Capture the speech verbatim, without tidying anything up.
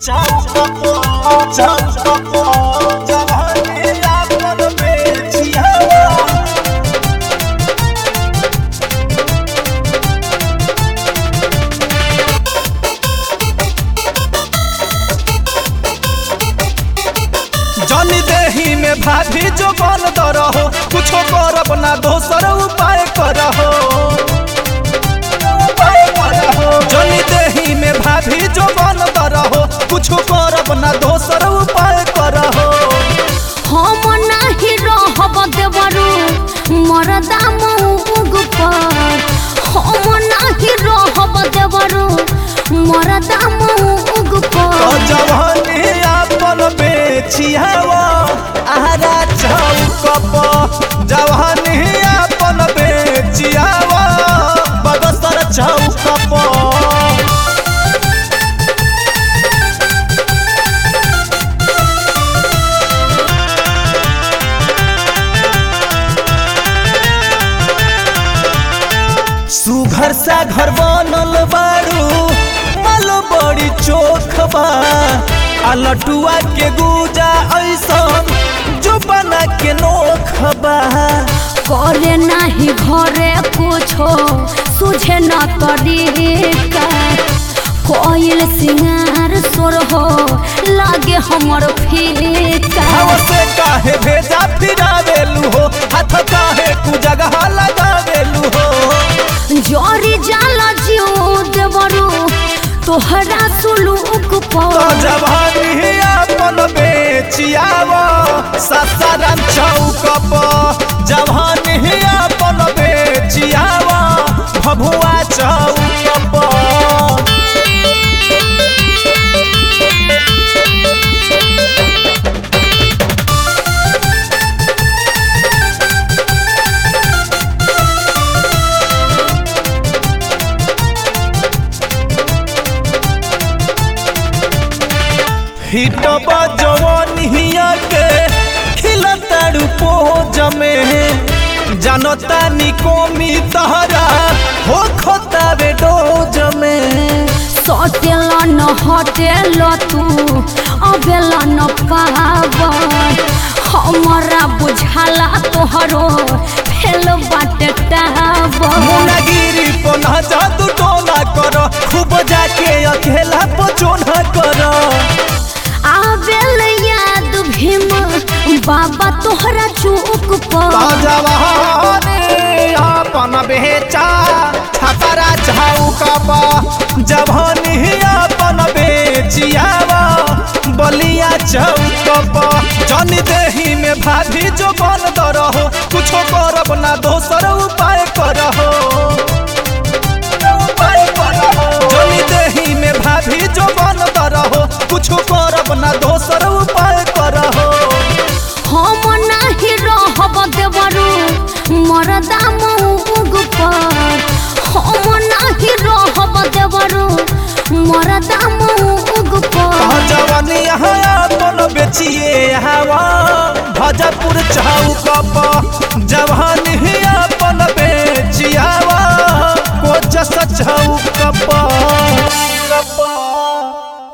जनी देही में भाभी जो बन रहो कुछो करब ना दोसर उपाय करहो। जनी देही में भाभी जो बन रहो कुछो करब ना दोसर उपाय करहो। हम नाही रहब देवरू मरदा मऊग पर, हम नाही रहब देवरू मरदा मऊग पर। जवानी अपन बेचियावा आहरा चौक पर, जवानी अपन बेचियावा बगसर चौक पर। सुघर सा घर बनल बारू मल बड़ी चोख बा, लटुआ के गुजा ऐसन जो बना के नोख बा। करे नाही घरे कुछो सुझे न तरीका, कोयल सिंगार सोर हो लागे हमर फीका। से काहे भेजा फिरावेलू हो, हाथ काहे कु जगह लगावेलू हो। जोरी जाला जीव देवरू तोहरा सुलूक पर। जवानी अपन बेचियावा सासाराम चौक पर, जवानी अपन बेचियावा भभुआ चौक पर। हिटबा जवानिया के खिलताड़ू पोज में, जानता निकोमी तहरा हो खोतावे डोज में। सटेल न हटेल तू अबेला न पावर, हमरा बुझाला तोहरो फेल बाटे टावर। मुनागिरी पना जादू टोना कर, खूब जाके अकेला पचोना कर। आबेल याद भीम बाबा तोहरा चौक पर। जवानी अपन बेचा छपरा चौक पर, जवानी अपन बेचियावा बलिया चौक पर। जनी देही में भाभी जो बन रहो कुछो करब ना दोसर उपाय करहो। जनी देही में भाभी जो बन रहो कुछो करब ना दोसर उपाय करहो। हम नाही रहब देवरू मरदा मऊग पर, हम नाही रहब देवरू मरदा मऊग पर। जवानी यहाँ अपन बेचिए हवा भजपुर चौक पर, जवानी अपन बेचियावा कोचस चौक पर।